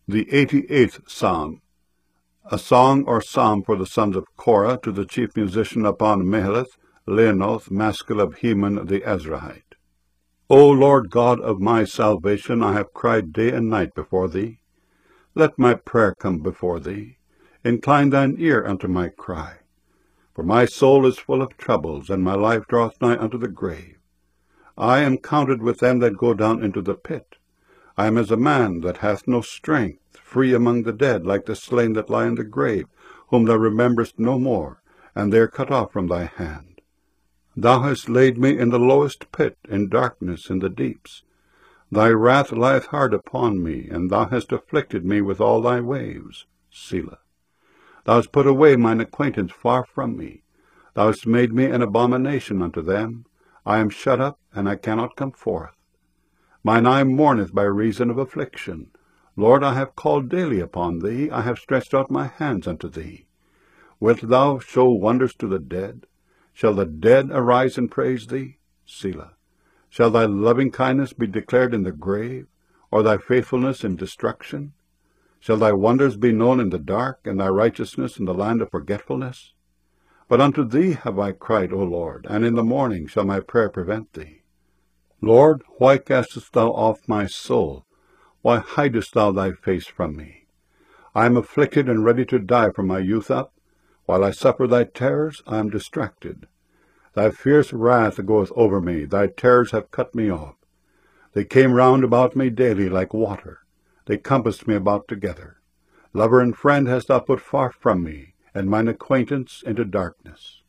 The 88th Psalm. A song or psalm for the sons of Korah, to the chief musician upon Mahalath, Leanoth, maskil of Heman the Ezrahite. O Lord God of my salvation, I have cried day and night before thee. Let my prayer come before thee. Incline thine ear unto my cry. For my soul is full of troubles, and my life draweth nigh unto the grave. I am counted with them that go down into the pit. I am as a man that hath no strength, free among the dead, like the slain that lie in the grave, whom thou rememberest no more, and they are cut off from thy hand. Thou hast laid me in the lowest pit, in darkness in the deeps. Thy wrath lieth hard upon me, and thou hast afflicted me with all thy waves. Selah. Thou hast put away mine acquaintance far from me. Thou hast made me an abomination unto them. I am shut up, and I cannot come forth. Mine eye mourneth by reason of affliction. Lord, I have called daily upon thee. I have stretched out my hands unto thee. Wilt thou show wonders to the dead? Shall the dead arise and praise thee? Selah. Shall thy loving kindness be declared in the grave, or thy faithfulness in destruction? Shall thy wonders be known in the dark, and thy righteousness in the land of forgetfulness? But unto thee have I cried, O Lord, and in the morning shall my prayer prevent thee. Lord, why castest thou off my soul? Why hidest thou thy face from me? I am afflicted and ready to die from my youth up. While I suffer thy terrors, I am distracted. Thy fierce wrath goeth over me. Thy terrors have cut me off. They came round about me daily like water. They compassed me about together. Lover and friend hast thou put far from me, and mine acquaintance into darkness.